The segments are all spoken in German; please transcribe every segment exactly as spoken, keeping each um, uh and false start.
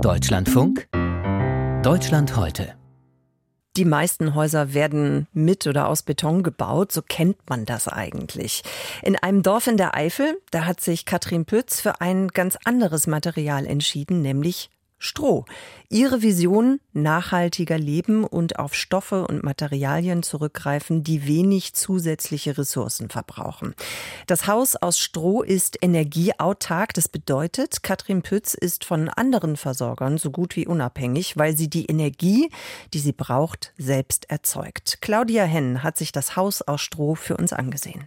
Deutschlandfunk Deutschland heute. Die meisten Häuser werden mit oder aus Beton gebaut, so kennt man das eigentlich. In einem Dorf in der Eifel, da hat sich Katrin Pütz für ein ganz anderes Material entschieden, nämlich Stroh. Ihre Vision: nachhaltiger leben und auf Stoffe und Materialien zurückgreifen, die wenig zusätzliche Ressourcen verbrauchen. Das Haus aus Stroh ist energieautark. Das bedeutet, Katrin Pütz ist von anderen Versorgern so gut wie unabhängig, weil sie die Energie, die sie braucht, selbst erzeugt. Claudia Henn hat sich das Haus aus Stroh für uns angesehen.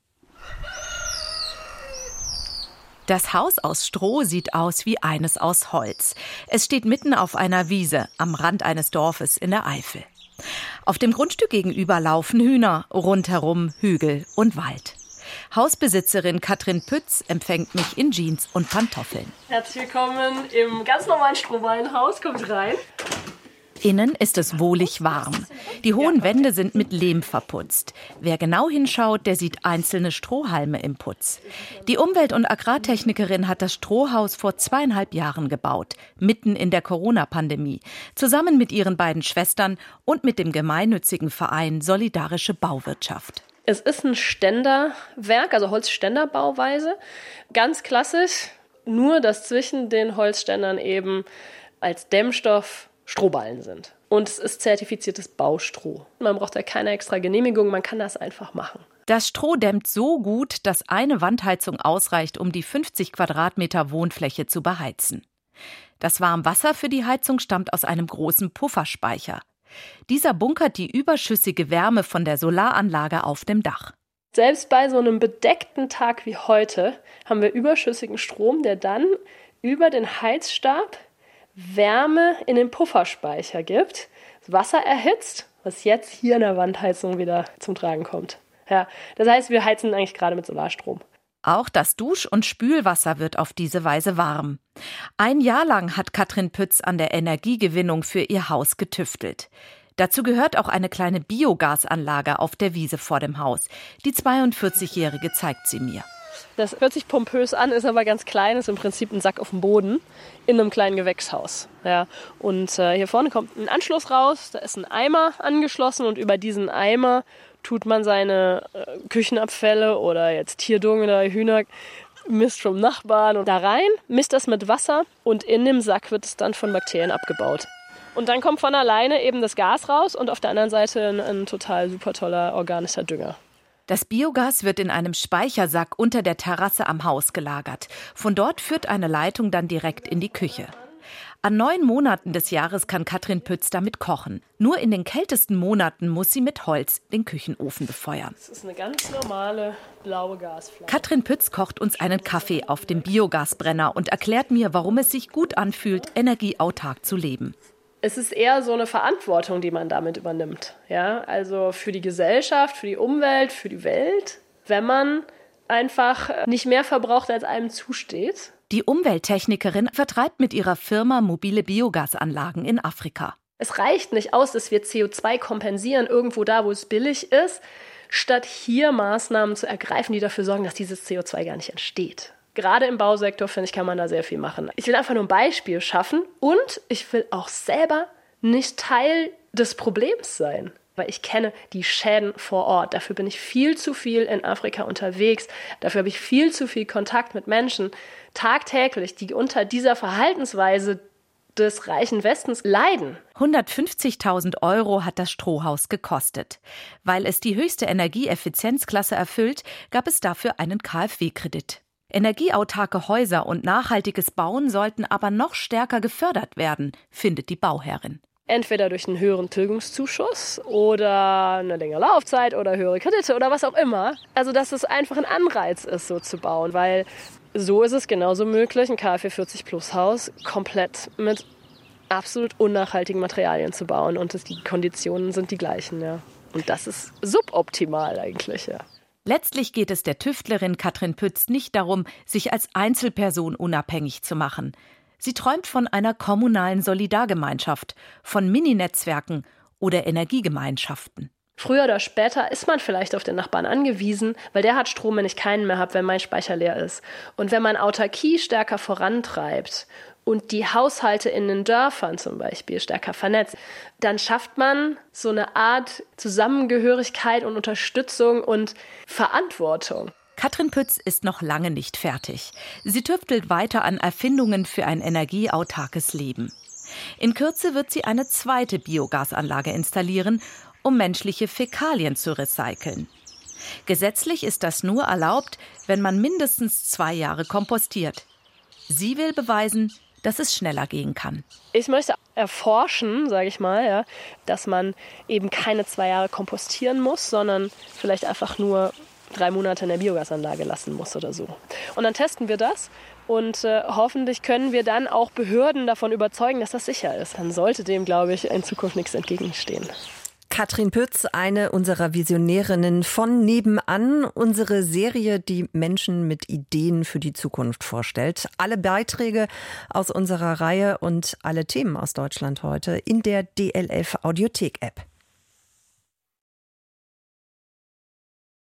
Das Haus aus Stroh sieht aus wie eines aus Holz. Es steht mitten auf einer Wiese am Rand eines Dorfes in der Eifel. Auf dem Grundstück gegenüber laufen Hühner, rundherum Hügel und Wald. Hausbesitzerin Katrin Pütz empfängt mich in Jeans und Pantoffeln. Herzlich willkommen im ganz normalen Strohballenhaus. Kommt rein. Innen ist es wohlig warm. Die hohen Wände sind mit Lehm verputzt. Wer genau hinschaut, der sieht einzelne Strohhalme im Putz. Die Umwelt- und Agrartechnikerin hat das Strohhaus vor zweieinhalb Jahren gebaut, mitten in der Corona-Pandemie, zusammen mit ihren beiden Schwestern und mit dem gemeinnützigen Verein Solidarische Bauwirtschaft. Es ist ein Ständerwerk, also Holzständerbauweise, ganz klassisch, nur dass zwischen den Holzständern eben als Dämmstoff Strohballen sind. Und es ist zertifiziertes Baustroh. Man braucht da keine extra Genehmigung, man kann das einfach machen. Das Stroh dämmt so gut, dass eine Wandheizung ausreicht, um die fünfzig Quadratmeter Wohnfläche zu beheizen. Das Warmwasser für die Heizung stammt aus einem großen Pufferspeicher. Dieser bunkert die überschüssige Wärme von der Solaranlage auf dem Dach. Selbst bei so einem bedeckten Tag wie heute haben wir überschüssigen Strom, der dann über den Heizstab Wärme in den Pufferspeicher gibt, das Wasser erhitzt, was jetzt hier in der Wandheizung wieder zum Tragen kommt. Ja, das heißt, wir heizen eigentlich gerade mit Solarstrom. Auch das Dusch- und Spülwasser wird auf diese Weise warm. Ein Jahr lang hat Katrin Pütz an der Energiegewinnung für ihr Haus getüftelt. Dazu gehört auch eine kleine Biogasanlage auf der Wiese vor dem Haus. Die zweiundvierzigjährige zeigt sie mir. Das hört sich pompös an, ist aber ganz klein, ist im Prinzip ein Sack auf dem Boden in einem kleinen Gewächshaus. Ja. Und äh, hier vorne kommt ein Anschluss raus, da ist ein Eimer angeschlossen und über diesen Eimer tut man seine äh, Küchenabfälle oder jetzt Tierdung oder Hühnermist vom Nachbarn und da rein, misst das mit Wasser und in dem Sack wird es dann von Bakterien abgebaut. Und dann kommt von alleine eben das Gas raus und auf der anderen Seite ein, ein total super toller organischer Dünger. Das Biogas wird in einem Speichersack unter der Terrasse am Haus gelagert. Von dort führt eine Leitung dann direkt in die Küche. An neun Monaten des Jahres kann Katrin Pütz damit kochen. Nur in den kältesten Monaten muss sie mit Holz den Küchenofen befeuern. Das ist eine ganz normale blaue Gasflasche. Katrin Pütz kocht uns einen Kaffee auf dem Biogasbrenner und erklärt mir, warum es sich gut anfühlt, energieautark zu leben. Es ist eher so eine Verantwortung, die man damit übernimmt. Ja? Also für die Gesellschaft, für die Umwelt, für die Welt, wenn man einfach nicht mehr verbraucht, als einem zusteht. Die Umwelttechnikerin vertreibt mit ihrer Firma mobile Biogasanlagen in Afrika. Es reicht nicht aus, dass wir C O zwei kompensieren, irgendwo da, wo es billig ist, statt hier Maßnahmen zu ergreifen, die dafür sorgen, dass dieses C O zwei gar nicht entsteht. Gerade im Bausektor, finde ich, kann man da sehr viel machen. Ich will einfach nur ein Beispiel schaffen und ich will auch selber nicht Teil des Problems sein. Weil ich kenne die Schäden vor Ort. Dafür bin ich viel zu viel in Afrika unterwegs. Dafür habe ich viel zu viel Kontakt mit Menschen tagtäglich, die unter dieser Verhaltensweise des reichen Westens leiden. hundertfünfzigtausend Euro hat das Strohhaus gekostet. Weil es die höchste Energieeffizienzklasse erfüllt, gab es dafür einen K f W-Kredit. Energieautarke Häuser und nachhaltiges Bauen sollten aber noch stärker gefördert werden, findet die Bauherrin. Entweder durch einen höheren Tilgungszuschuss oder eine längere Laufzeit oder höhere Kredite oder was auch immer. Also dass es einfach ein Anreiz ist, so zu bauen, weil so ist es genauso möglich, ein K f W vierzig Plus Haus komplett mit absolut unnachhaltigen Materialien zu bauen und das, die Konditionen sind die gleichen, ja. Und das ist suboptimal eigentlich, ja. Letztlich geht es der Tüftlerin Katrin Pütz nicht darum, sich als Einzelperson unabhängig zu machen. Sie träumt von einer kommunalen Solidargemeinschaft, von Mini-Netzwerken oder Energiegemeinschaften. Früher oder später ist man vielleicht auf den Nachbarn angewiesen, weil der hat Strom, wenn ich keinen mehr habe, wenn mein Speicher leer ist. Und wenn man Autarkie stärker vorantreibt und die Haushalte in den Dörfern zum Beispiel stärker vernetzt, dann schafft man so eine Art Zusammengehörigkeit und Unterstützung und Verantwortung. Katrin Pütz ist noch lange nicht fertig. Sie tüftelt weiter an Erfindungen für ein energieautarkes Leben. In Kürze wird sie eine zweite Biogasanlage installieren, um menschliche Fäkalien zu recyceln. Gesetzlich ist das nur erlaubt, wenn man mindestens zwei Jahre kompostiert. Sie will beweisen, dass es schneller gehen kann. Ich möchte erforschen, sage ich mal, ja, dass man eben keine zwei Jahre kompostieren muss, sondern vielleicht einfach nur drei Monate in der Biogasanlage lassen muss oder so. Und dann testen wir das und äh, hoffentlich können wir dann auch Behörden davon überzeugen, dass das sicher ist. Dann sollte dem, glaube ich, in Zukunft nichts entgegenstehen. Katrin Pütz, eine unserer Visionärinnen von Nebenan, unsere Serie, die Menschen mit Ideen für die Zukunft vorstellt. Alle Beiträge aus unserer Reihe und alle Themen aus Deutschland heute in der D L F Audiothek-App.